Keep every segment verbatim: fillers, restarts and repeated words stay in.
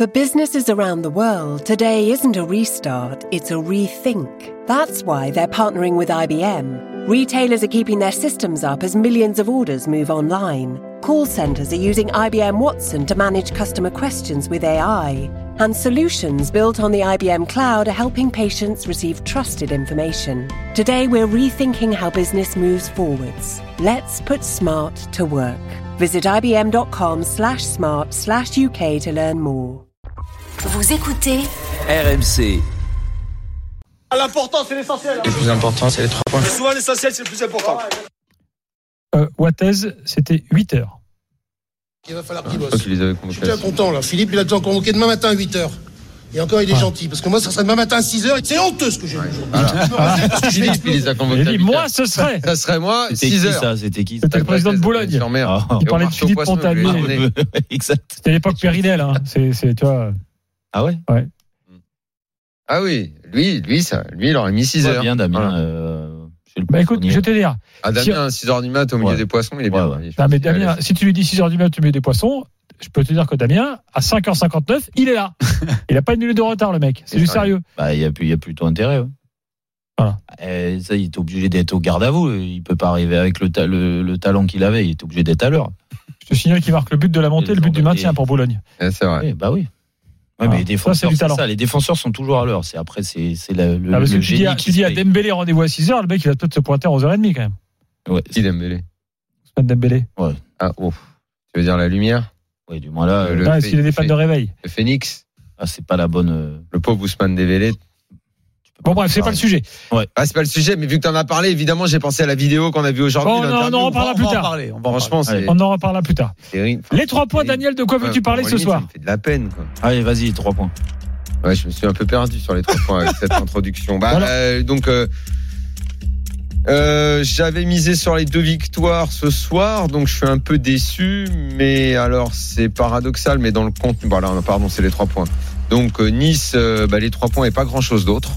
For businesses around the world, today isn't a restart, it's a rethink. That's why they're partnering with I B M. Retailers are keeping their systems up as millions of orders move online. Call centers are using I B M Watson to manage customer questions with A I. And solutions built on the I B M cloud are helping patients receive trusted information. Today, we're rethinking how business moves forwards. Let's put smart to work. Visit ibm.com slash smart slash UK to learn more. Vous écoutez R M C. L'important, c'est l'essentiel. Le plus important, c'est les trois points. Souvent, l'essentiel, c'est le plus important. Euh, Wattez, c'était huit heures. Il va falloir qu'il bosse. Je, les avais je suis bien content là. Philippe, il a déjà convoqué demain matin à huit heures. Et encore, il est ouais. gentil. Parce que moi, ça serait demain matin à six heures. C'est honteux ce que j'ai vu aujourd'hui. Voilà. Philippe, il les a convoqués. Il dit, moi, ce serait. Ça serait moi, six heures. Ça, c'était qui? C'était le président de Boulogne. Ah. Il parlait de Philippe Montagnier. Exact. C'était l'époque Périnel. Hein. C'est, c'est, tu vois. Ah ouais? Ouais. Ah oui. Lui, lui, ça, lui, il aurait mis six heures. Bien, Damien. Voilà. Euh... Bah écoute, je vais te dire. Ah, Damien, six heures du mat au milieu ouais. des poissons, il est bien. Ouais, ouais. Non, mais Damien, si tu lui dis six heures du mat au milieu des poissons, je peux te dire que Damien, à cinq heures cinquante-neuf, il est là. Il n'a pas une minute de retard, le mec. C'est, c'est du vrai. Sérieux. Bah, il y a plus, il y a plutôt intérêt. Ouais. Voilà. Et ça, il est obligé d'être au garde à vous. Il peut pas arriver avec le, ta, le, le talent qu'il avait. Il est obligé d'être à l'heure. Je te signale qu'il marque le but de la montée, et le but du maintien pour Boulogne. Ouais, c'est vrai. Oui, bah oui. Ouais, mais les défenseurs, ça, c'est, c'est ça. Les défenseurs sont toujours à l'heure. C'est après, c'est, c'est la, le, ah, parce le que tu dis, à, tu dis à Dembélé rendez-vous à six heures, le mec il va peut-être se pointer à onze heures trente quand même. Ouais. Qui Dembélé? Ousmane Dembélé. Ouais. Ah, oh. Tu veux dire la lumière? Oui, du moins là. Le, le est-ce qu'il a des pannes de réveil? Le Phoenix. Ah, c'est pas la bonne. Euh... Le pauvre Ousmane Dembélé. Bon bref, c'est pas le sujet. Ouais. Ah, c'est pas le sujet, mais vu que t'en as parlé, évidemment, j'ai pensé à la vidéo qu'on a vue aujourd'hui. Oh, non, on en reparlera plus tard. On va Franchement, c'est... On en reparlera plus tard. Terrible. Les trois points, Daniel, de quoi veux-tu ouais, parler ce limite, soir? Ça me fait de la peine, quoi. Allez, vas-y, trois points. Ouais, je me suis un peu perdu sur les trois points avec cette introduction. Bah, voilà. euh, donc, euh, euh, j'avais misé sur les deux victoires ce soir, donc je suis un peu déçu. Mais alors, c'est paradoxal, mais dans le contenu, voilà, pardon, c'est les trois points. Donc, euh, Nice, euh, bah, les trois points et pas grand-chose d'autre.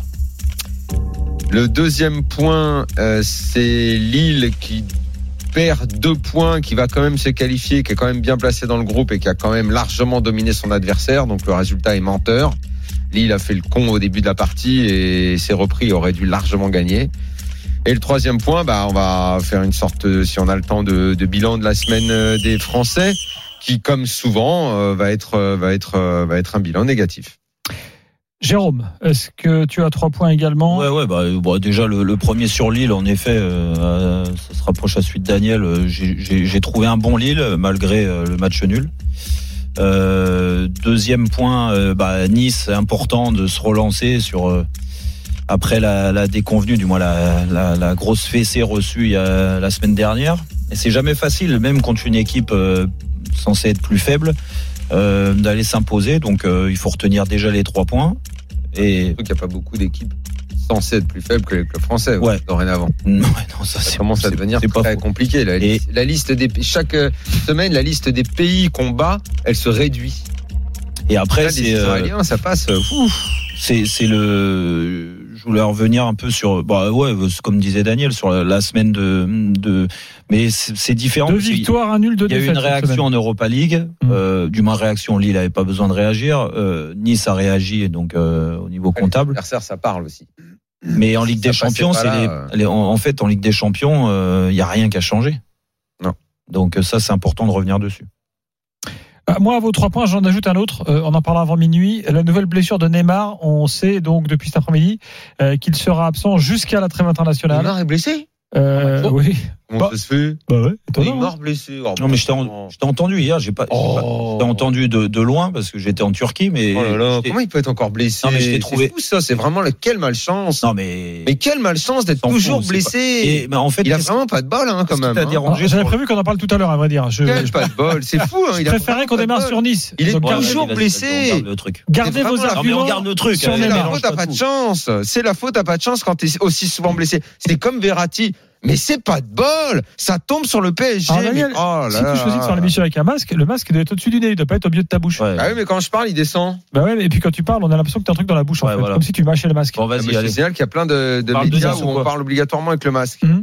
Le deuxième point, euh, c'est Lille qui perd deux points, qui va quand même se qualifier, qui est quand même bien placé dans le groupe et qui a quand même largement dominé son adversaire. Donc le résultat est menteur. Lille a fait le con au début de la partie et s'est repris, aurait dû largement gagner. Et le troisième point, bah, on va faire une sorte, si on a le temps, de, de bilan de la semaine des Français, qui, comme souvent, euh, va être, va être, euh, va être un bilan négatif. Jérôme, est-ce que tu as trois points également? Ouais, ouais, bah, bon, déjà le, le premier sur Lille, en effet, euh, ça se rapproche à celui de Daniel. J'ai, j'ai, j'ai trouvé un bon Lille malgré euh, le match nul. Euh, deuxième point, euh, bah, Nice, important de se relancer sur euh, après la, la déconvenue, du moins la, la, la grosse fessée reçue il y a, la semaine dernière. Et c'est jamais facile, même contre une équipe euh, censée être plus faible, euh, d'aller s'imposer. Donc euh, il faut retenir déjà les trois points. Et il n'y a pas beaucoup d'équipes censées être plus faibles que les clubs français, ouais. dorénavant. Non, non, ça, ça c'est, commence à devenir c'est très compliqué. La, et... la liste des chaque semaine, la liste des pays qu'on bat, elle se réduit. Et après, là, c'est les Israéliens, euh, ça passe. Ouf. C'est, c'est le. Je voulais revenir un peu sur, bah ouais, comme disait Daniel, sur la, la semaine de, de, mais c'est, c'est différent. Deux victoires, un nul, deux défaites. Il y a eu une réaction en Europa League, mmh. euh, du moins réaction. Lille n'avait pas besoin de réagir. Euh, Nice a réagi, donc euh, au niveau comptable. L'adversaire, ça parle aussi. Mais en Ligue des Champions, c'est là, les, les, en, en fait, en Ligue des Champions, il euh, y a rien qui a changé. Non. Donc ça, c'est important de revenir dessus. Moi, à vos trois points, j'en ajoute un autre. Euh, on en parlera avant minuit. La nouvelle blessure de Neymar. On sait donc depuis cet après-midi euh, qu'il sera absent jusqu'à la trêve internationale. Neymar est blessé euh, oh. Oui. Comment ça se fait? Bah ouais. Neymar blessé. Oh, non mais je t'ai, en, je t'ai entendu hier. J'ai pas. Oh. Je t'ai entendu de, de loin parce que j'étais en Turquie, mais. Oh là là. Comment il peut être encore blessé? Non mais je t'ai trouvé. C'est fou ça. C'est vraiment le... quelle malchance. Non mais. Mais quelle malchance d'être toujours fou, blessé. Pas... Et, bah, en fait, il a vraiment pas de bol hein, quand même. Hein. Dérangé, j'avais prévu qu'on en parle tout à l'heure, à vrai dire. Je... Quel pas de bol. C'est fou. Hein. Je préférais qu'on démarre sur Nice. Il est toujours blessé. Gardez vos arguments. On garde le truc. C'est la faute à pas de chance. C'est la faute à pas de chance quand t'es aussi souvent blessé. C'est comme Verratti. Mais c'est pas de bol, ça tombe sur le P S G. Alors, Daniel, mais oh là si tu choisis de faire l'émission avec un masque, le masque doit être au-dessus du nez, il doit pas être au milieu de ta bouche. Ouais. Ah oui, mais quand je parle, il descend. Bah ouais, et puis quand tu parles, on a l'impression que t'as un truc dans la bouche en ouais, fait, voilà. comme si tu mâchais le masque. Bon, vas-y, ah, c'est génial qu'il y a plein de, de médias où on parle obligatoirement avec le masque. Mm-hmm.